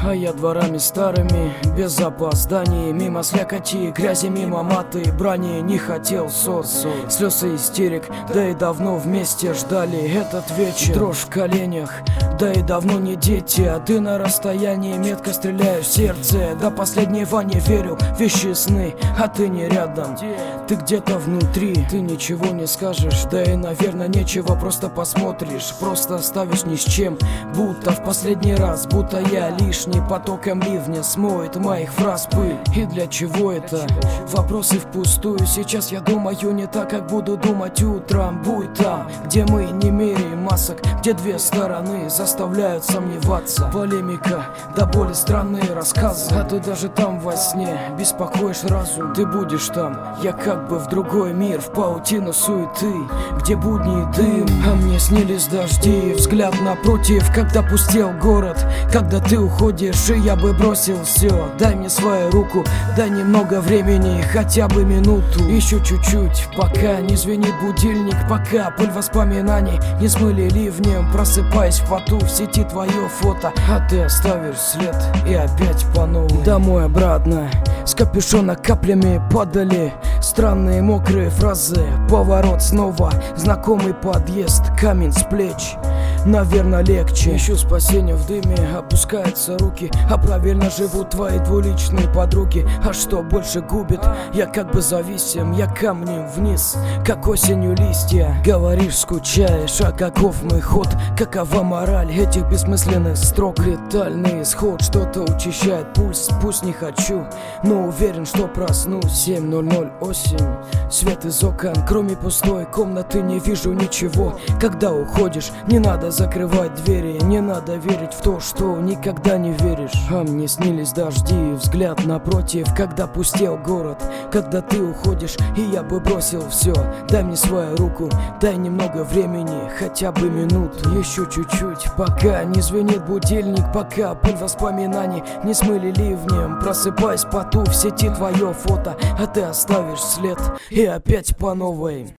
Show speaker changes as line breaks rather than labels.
А я дворами старыми, без опозданий, мимо слякоти, грязи, мимо маты и брани. Не хотел ссор, слез и истерик, да и давно вместе ждали этот вечер. Дрожь в коленях, да и давно не дети, а ты на расстоянии метко стреляешь в сердце. До последнего не верил, вещи сны, а ты не рядом, ты где-то внутри. Ты ничего не скажешь, да и наверное нечего, просто посмотришь, просто оставишь ни с чем. Будто в последний раз, будто я лишний, потоком ливня смоет моих фраз пыль. И для чего это? Вопросы впустую. Сейчас я думаю не так, как буду думать утром. Будь там, где мы не меряем масок, где две стороны заставляют сомневаться. Полемика, да более странные рассказы, а ты даже там во сне беспокоишь разум. Ты будешь там, я как бы в другой мир, в паутину суеты, где будни и дым. А мне снились дожди, взгляд напротив, когда пустел город. Когда ты уходишь, и я бы бросил все. Дай мне свою руку, дай немного времени, хотя бы минуту, еще чуть-чуть, пока не звенит будильник, пока пыль воспоминаний не смыли ливнем. Просыпаясь в поту, в сети твое фото, а ты оставишь след и опять по новой. Домой обратно, с капюшона каплями падали странные мокрые фразы. Поворот снова, знакомый подъезд, камень с плеч, наверное легче. Ищу спасения в дыме, опускаются руки, а правильно живут твои двуличные подруги. А что больше губит? Я как бы зависим, я камнем вниз, как осенью листья. Говоришь, скучаешь, а каков мой ход? Какова мораль этих бессмысленных строк? Летальный исход, что-то учащает пульс. Пусть не хочу, но уверен, что проснусь. 7:00 осень, свет из окон, кроме пустой комнаты не вижу ничего. Когда уходишь, не надо закрывать двери, не надо верить в то, что никогда не веришь. А мне снились дожди, взгляд напротив, когда пустел город. Когда ты уходишь, и я бы бросил все. Дай мне свою руку, дай немного времени, хотя бы минуту, еще чуть-чуть, пока не звенит будильник, пока пыль воспоминаний не смыли ливнем. Просыпаясь в поту, в сети твое фото, а ты оставишь след и опять по новой.